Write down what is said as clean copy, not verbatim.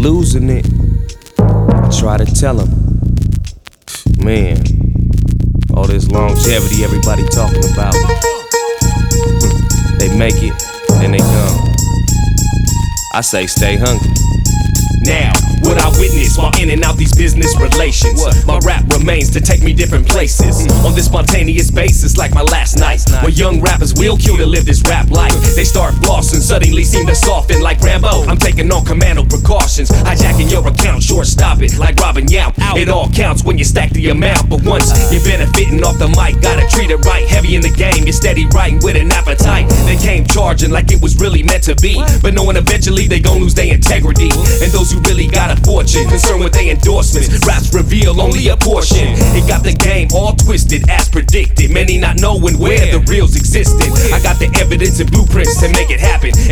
losing it. I try to tell them, man, all this longevity everybody talking about, they make it, then they gone. I say stay hungry. Now, what I witness while in and out these business relations, my rap remains to take me different places on this spontaneous basis, like my last night, where young rappers will kill to live this rap life. They start flossing, suddenly seem to soften like Rambo. I'm taking on commando precautions, hijacking your account, short stop it like Robin Yount. It all counts when you stack the amount, but once you're benefiting off the mic, gotta treat it right. Heavy in the game, you're steady writing with an appetite. They came charging like it was really meant to be, but knowing eventually they gon' lose their integrity. And those who really got a fortune, concerned with their endorsements, raps reveal only a portion. It got the game all twisted as predicted, many not knowing where the reals existed. I got the evidence and blueprints to make it happen.